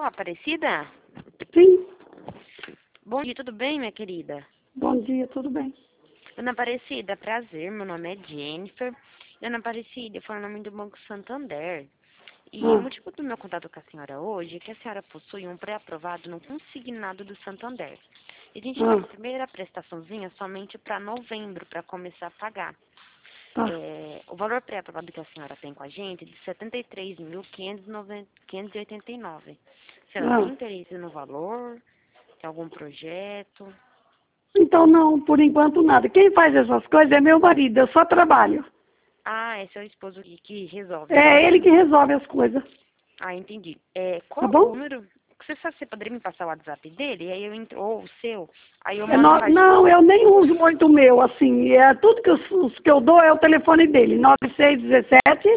Aparecida? Sim. Bom dia, tudo bem, minha querida? Bom dia, tudo bem? Dona Aparecida, prazer, meu nome é Jennifer. Dona Aparecida, eu falo o nome do Banco Santander. E o motivo do meu contato com a senhora hoje é que a senhora possui um pré-aprovado no consignado do Santander. E a gente tem a primeira prestaçãozinha somente para novembro, para começar a pagar. O valor pré-aprovado que a senhora tem com a gente é de R$ 73.589. A senhora tem interesse no valor? Tem algum projeto? Então, não, por enquanto nada. Quem faz essas coisas é meu marido, eu só trabalho. Ah, é seu esposo que resolve, É né? ele que resolve as coisas. Ah, entendi. Tá Qual o bom? número? Você poderia me passar o WhatsApp dele? Aí eu entro, ou o seu, aí eu mando pra gente. Não, eu nem uso muito o meu, assim. É, tudo que, os que eu dou é o telefone dele. 9617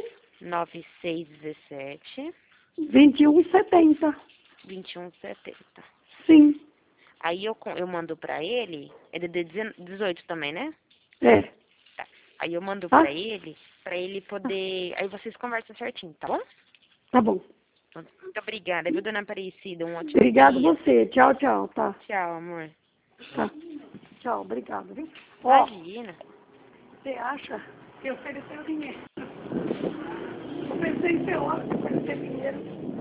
9617 2170. 2170. Sim, Aí eu mando pra ele, é de 18 também, né? é. Tá. Aí eu mando Tá? pra ele poder, aí vocês conversam certinho, tá bom? Tá bom. Muito obrigada, viu, dona Aparecida? Um ótimo Obrigado dia. você. Tchau, tchau. Tá. Tchau, amor. Tá. Tchau, obrigado, viu? Ó, Imagina. você acha que eu ofereceu dinheiro? Eu pensei em ser hora de oferecer dinheiro.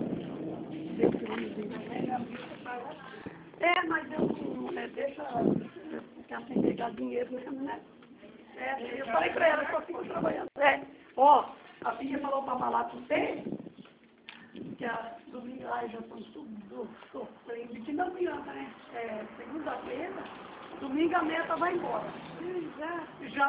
É, mas eu não, deixa ficar sem pegar dinheiro mesmo, né? É, eu falei pra ela que eu fico trabalhando. É, ó, a filha falou pra falar com você que a domingo lá já estão tudo sofrendo. Que não adianta, né? É, segunda-feira, domingo a meta vai embora. Já